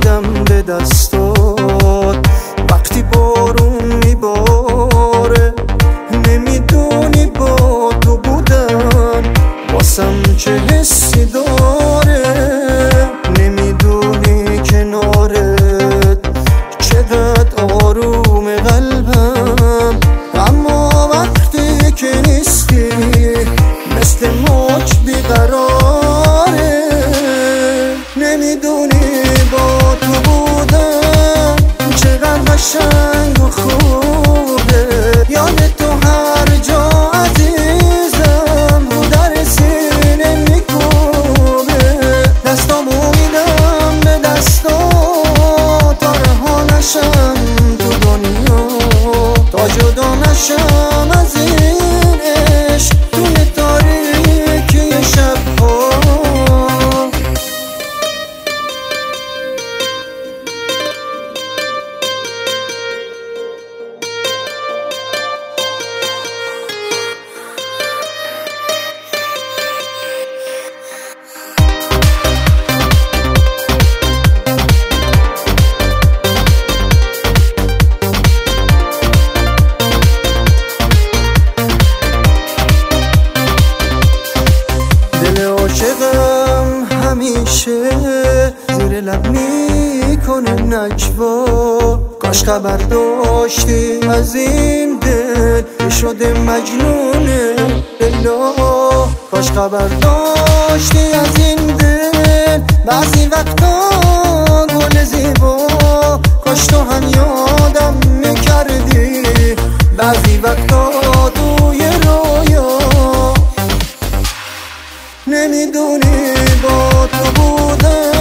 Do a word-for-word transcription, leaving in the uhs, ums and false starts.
میدم به دستات وقتی بارون میباره. نمیدونی با تو بودن واسم چه حسی داره، نمیدونی کنارت چقدر آروم قلبم، اما وقتی که نیستی مثل موج بیقراره. نمیدونی با تو بودن چقدر قشنگ و خوبه، یاد تو هر جا عزیزم رو در سینه میکوبه. دستامو میدم به دستات تا رها نشم تو دنیا، تا جدا نشم از این عشق توی تاریکی شبها. عاشقم همیشه زیر لب میکنه نجوا، کاش خبر داشتی از این دل که شده مجنونه لیلا. کاش خبر داشتی از این دل بعضی وقتا گل زیبا، کاش تو هم یادم میکردی بعضی وقتا توی رویا. نمیدونی با تو بودن